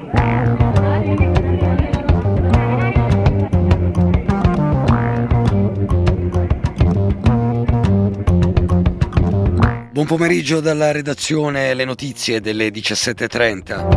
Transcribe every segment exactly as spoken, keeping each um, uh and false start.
Buon pomeriggio dalla redazione, le notizie delle diciassette e trenta.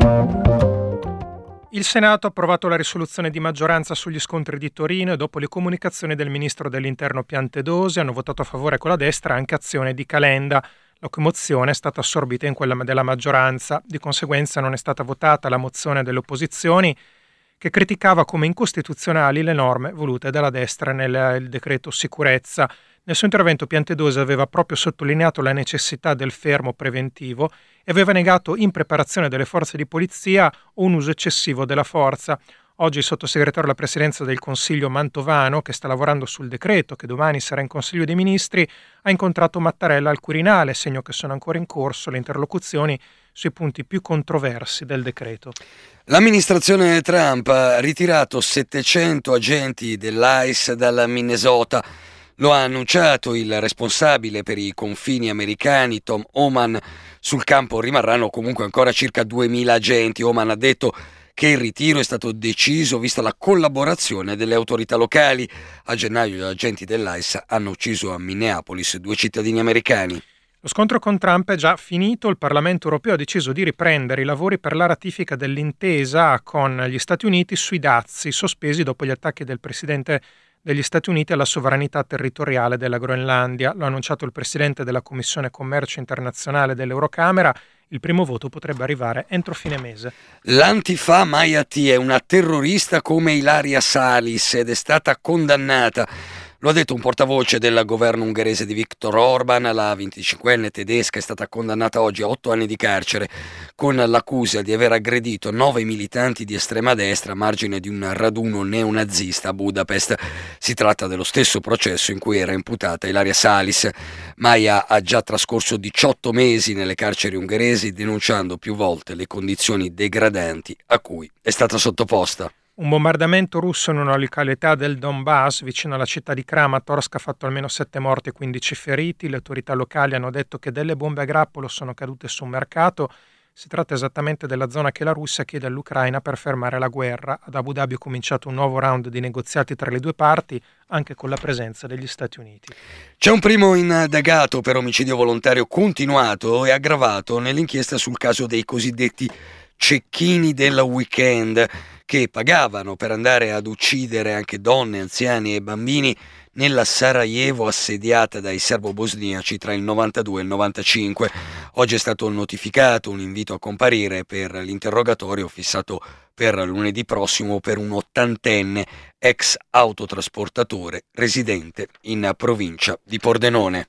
Il Senato ha approvato la risoluzione di maggioranza sugli scontri di Torino e dopo le comunicazioni del ministro dell'Interno Piantedosi hanno votato a favore con la destra anche Azione di Calenda. La mozione è stata assorbita in quella della maggioranza, di conseguenza non è stata votata la mozione delle opposizioni che criticava come incostituzionali le norme volute dalla destra nel decreto sicurezza. Nel suo intervento Piantedosi aveva proprio sottolineato la necessità del fermo preventivo e aveva negato in preparazione delle forze di polizia un uso eccessivo della forza. Oggi il sottosegretario alla presidenza del Consiglio Mantovano, che sta lavorando sul decreto che domani sarà in Consiglio dei Ministri, ha incontrato Mattarella al Quirinale, segno che sono ancora in corso le interlocuzioni sui punti più controversi del decreto. L'amministrazione Trump ha ritirato settecento agenti dell'I C E dal Minnesota. Lo ha annunciato il responsabile per i confini americani, Tom Homan. Sul campo rimarranno comunque ancora circa duemila agenti. Homan ha detto che il ritiro è stato deciso vista la collaborazione delle autorità locali. A gennaio gli agenti dell'I C E hanno ucciso a Minneapolis due cittadini americani. Lo scontro con Trump è già finito, il Parlamento europeo ha deciso di riprendere i lavori per la ratifica dell'intesa con gli Stati Uniti sui dazi, sospesi dopo gli attacchi del presidente degli Stati Uniti alla sovranità territoriale della Groenlandia. Lo ha annunciato il presidente della Commissione Commercio Internazionale dell'Eurocamera. Il primo voto potrebbe arrivare entro fine mese. L'Antifa Mayati è una terrorista come Ilaria Salis ed è stata condannata. Lo ha detto un portavoce del governo ungherese di Viktor Orban. La venticinquenne tedesca è stata condannata oggi a otto anni di carcere con l'accusa di aver aggredito nove militanti di estrema destra a margine di un raduno neonazista a Budapest. Si tratta dello stesso processo in cui era imputata Ilaria Salis. Maia ha già trascorso diciotto mesi nelle carceri ungheresi denunciando più volte le condizioni degradanti a cui è stata sottoposta. Un bombardamento russo in una località del Donbass, vicino alla città di Kramatorsk, ha fatto almeno sette morti e quindici feriti. Le autorità locali hanno detto che delle bombe a grappolo sono cadute su un mercato. Si tratta esattamente della zona che la Russia chiede all'Ucraina per fermare la guerra. Ad Abu Dhabi è cominciato un nuovo round di negoziati tra le due parti, anche con la presenza degli Stati Uniti. C'è un primo indagato per omicidio volontario continuato e aggravato nell'inchiesta sul caso dei cosiddetti cecchini del weekend, che pagavano per andare ad uccidere anche donne, anziani e bambini nella Sarajevo assediata dai serbo-bosniaci tra il novantadue e il novantacinque. Oggi è stato notificato un invito a comparire per l'interrogatorio fissato per lunedì prossimo per un ottantenne ex autotrasportatore residente in provincia di Pordenone.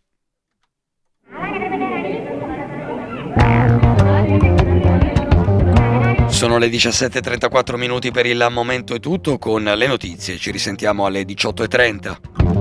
Sono le diciassette e trentaquattro minuti, per il momento è tutto. Con le notizie ci risentiamo alle diciotto e trenta.